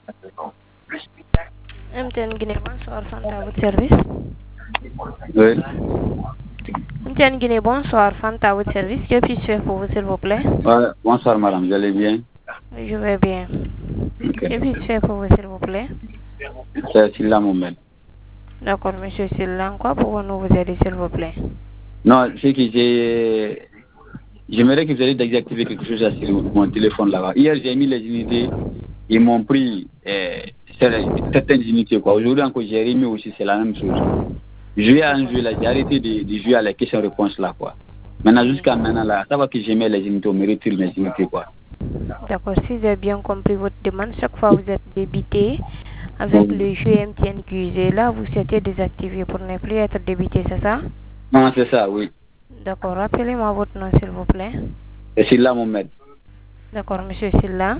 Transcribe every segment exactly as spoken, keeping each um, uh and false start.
M T N Guinée, bonsoir, Fanta à votre service. Oui. M T N Guinée, bonsoir, Fanta à votre service. Que puis-je faire pour vous, s'il vous plaît? Ouais, bonsoir madame, vous allez bien? Je vais bien. Okay. Que puis-je faire pour vous, s'il vous plaît? C'est Silla Mohamed. D'accord, monsieur Silla. Quoi pouvons-nous vous aider, s'il vous plaît? Non, c'est que j'ai... J'aimerais que vous ayez désactiver quelque chose sur mon téléphone là-bas. Hier, j'ai mis les unités, ils m'ont pris euh, certaines unités. Aujourd'hui encore, j'ai remis aussi, c'est la même chose. Jouer à un jeu là, j'ai arrêté de, de jouer à la question-réponse là, quoi. Maintenant, jusqu'à maintenant là, ça va que j'aimais les unités, on me retire mes unités, quoi. D'accord, si j'ai bien compris votre demande, chaque fois vous êtes débité avec Oui. le jeu M T N Q Z, là vous souhaitez désactiver pour ne plus être débité, c'est ça? Non, c'est ça, oui. D'accord, rappelez-moi votre nom, s'il vous plaît. C'est Silla Mohamed. D'accord, monsieur Silla.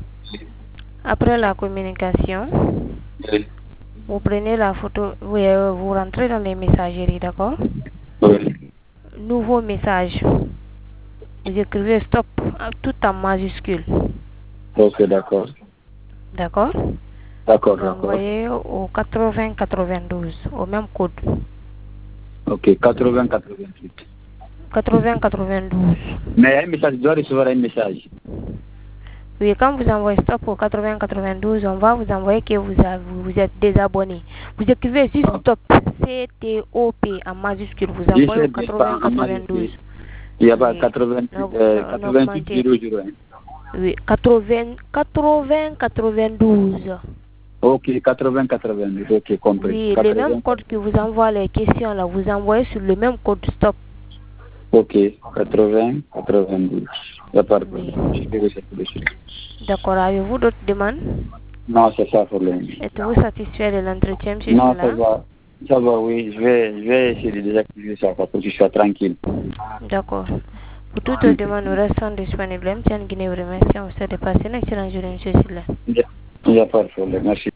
Après la communication, Oui. vous prenez la photo, vous, euh, vous rentrez dans les messageries, d'accord? Oui. Nouveau message. Vous écrivez stop tout en majuscule. Ok, d'accord. D'accord? D'accord, Vous d'accord. envoyez au quatre-vingts quatre-vingt-douze, au même code. Ok, quatre-vingts quatre-vingt-huit. quatre-vingts quatre-vingt-douze. Mais un message, je dois recevoir un message. Oui, quand vous envoyez stop au quatre-vingts quatre-vingt-douze, on va vous envoyer que vous, avez, vous êtes désabonné. Vous écrivez juste stop, C T O P en majuscule. Vous envoyez au quatre-vingts quatre-vingt-douze. Il y a pas quatre-vingts, euh, quatre-vingt-huit zéro zéro un. Oui, quatre-vingts quatre-vingt-douze. Ok, quatre-vingts quatre-vingt-douze, ok, compris. Oui, le même code que vous envoie les questions là, vous envoyez sur le même code stop. Ok, quatre-vingts quatre-vingt-douze. Oui. D'accord, avez-vous d'autres demandes? Non, c'est ça pour le moment. Êtes-vous satisfait de l'entretien, monsieur Non, Silla? ça va. Ça va, oui. Je vais, je vais essayer de désactiver ça pour que je sois tranquille. D'accord. Pour toute demande, nous restons disponibles. M T N Guinée vous remercie. On vous souhaite de passer une excellente journée, monsieur Silla. Il n'y a pas de problème. Merci.